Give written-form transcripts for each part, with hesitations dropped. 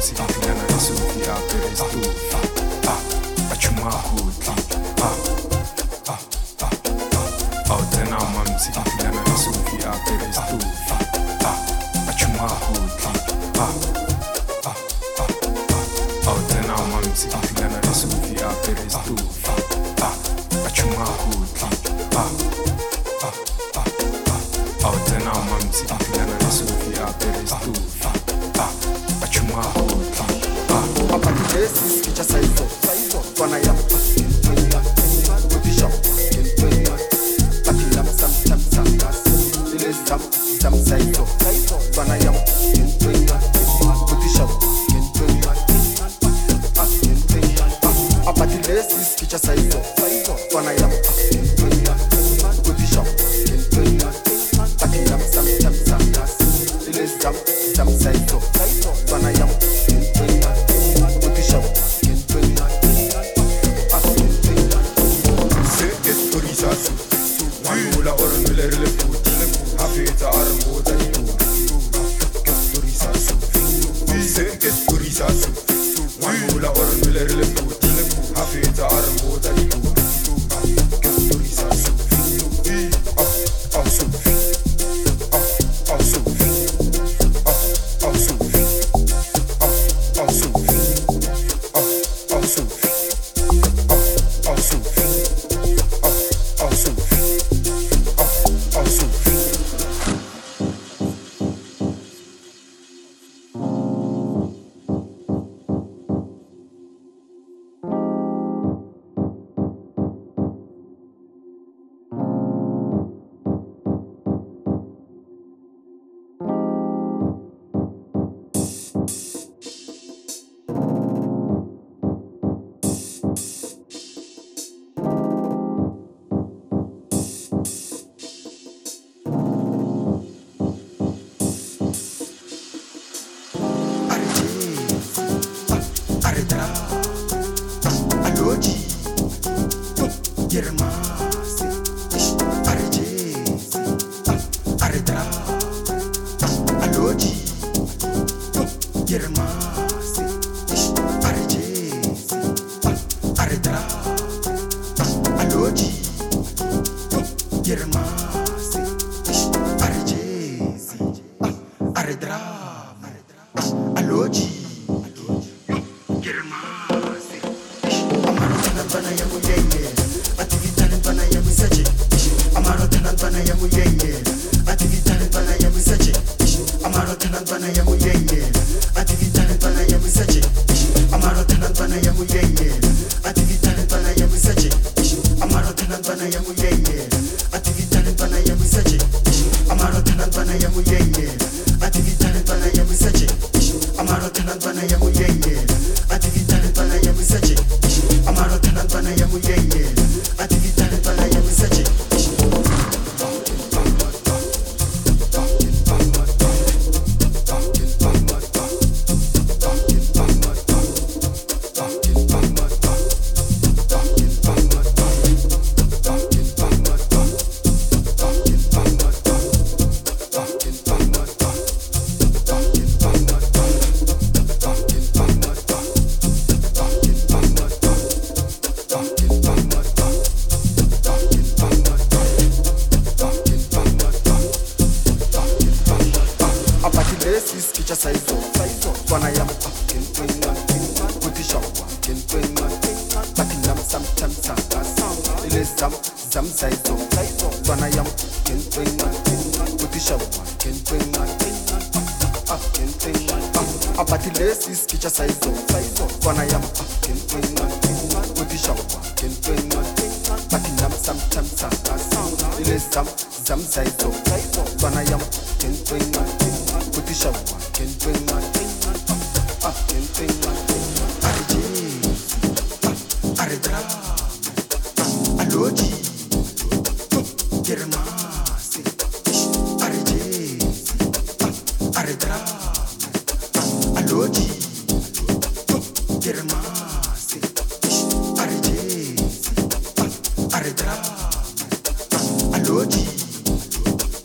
Pillana la Sofia per estufa. Achuma hoti. Autena mamsi. Pillana la Sofia per estufa. Achuma hoti. Autena mamsi. Pillana la Sofia per estufa. Achuma hoti. Autena mamsi. Pillana la Sofia per estufa. Achuma hoti. This is just saizo Wana ya Kutisha Pakilam sam Ile sam saizo Wana ya Kutisha Apatiles is kicha saizo Wana ya Kutisha Pakilam sam Ile sam saizo Wana ya Manula ormüler le puti Hafita armuda di tu Kesturisa su Se kesturisa su Manula ormüler le puti Hafita armuda di tu Kesturisa su Au su Au su Au su Au su Au su Au su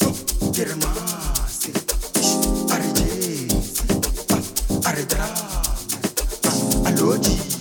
Arredra melody.